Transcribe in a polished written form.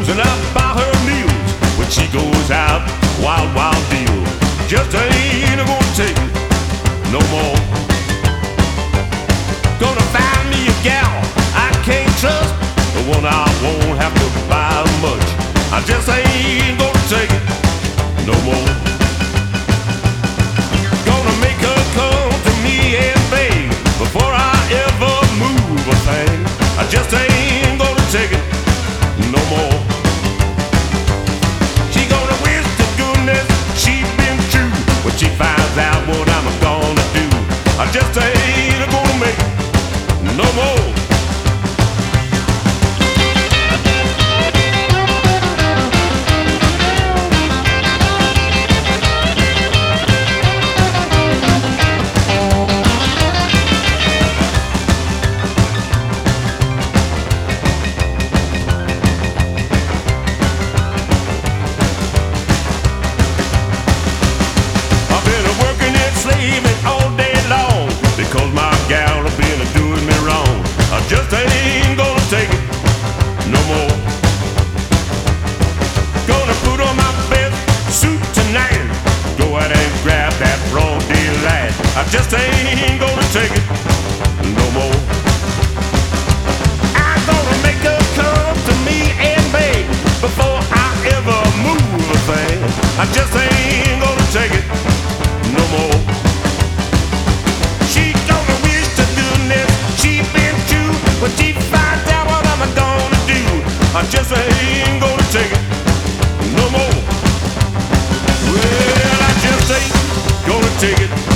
boozing up by her meals. When she goes out, wild, wild deal. Just ain't gonna take it no more. Gonna find me a gal I can't trust, the one I won't have to buy much. I just ain't gonna take it no more. Gonna make her come to me and beg before I ever move a thing. I just ain't gonna take it no more. She gonna wish to goodness she'd been true when she finds out what I'm gonna do. I just ain't gonna make it no more. All day long because my gal has been doing me wrong. I just ain't gonna take it no more. Gonna put on my best suit tonight, go out and grab that broad daylight. I just ain't gonna take it no more. I'm gonna make her come to me and beg before I ever move a thing. I just ain't gonna take it no more. When she finds out what I'm gonna do, I just ain't gonna take it no more. Well, I just ain't gonna take it